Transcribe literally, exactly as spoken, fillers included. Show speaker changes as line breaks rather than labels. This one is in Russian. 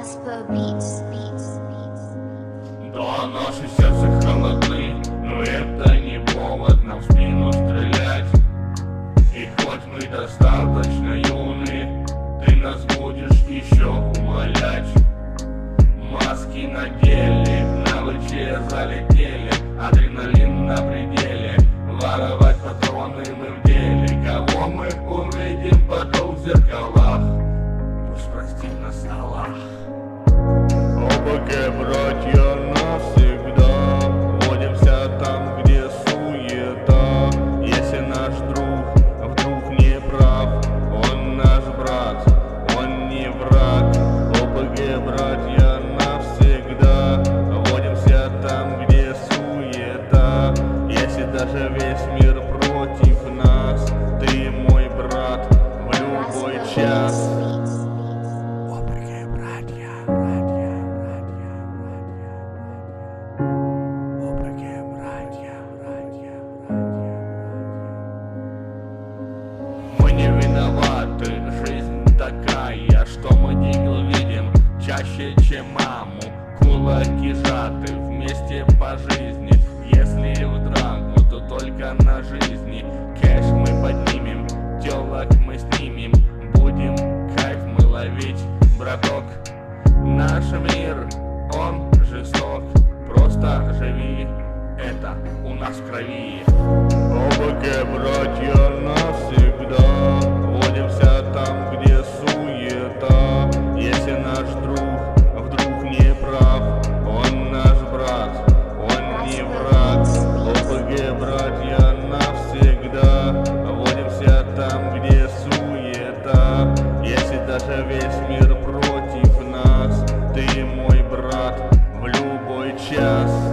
Casper Beats, Beats, Beats.
Да, наши сердца холодны, но это не повод нам в спину стрелять. И хоть мы достаточно юны, ты нас будешь еще умолять. Маски надели, на лыче залетели, адреналин на пределе. Воровать патроны мы в деле, кого мы увидим потом в зеркалах. Пусть простит нас Аллах.
ОПГ, братья, навсегда водимся там, где суета. Если наш друг вдруг не прав, он наш брат, он не враг. ОПГ, братья, навсегда водимся там, где суета. Если даже весь мир против нас, ты мой брат в любой час. ОПГ, братья, братья, братья, братья. ОПГ, братья, братья, братья.
Мы не виноваты, жизнь такая, что мы дигл видим чаще, чем маму. Кулаки сжаты вместе по жизни. Если в драку, то только на жизни. Кэш мы поднимем, телок мы снимем. Будем кайф мы ловить, браток. Наш мир, он жесток. Просто живи, это у нас в крови.
ОПГ, братья, навсегда водимся там, где суета. Если наш друг вдруг не прав, он наш брат, он не враг. ОПГ, братья, навсегда водимся там, где суета. Если даже весь мир против нас, ты мой брат в любой час.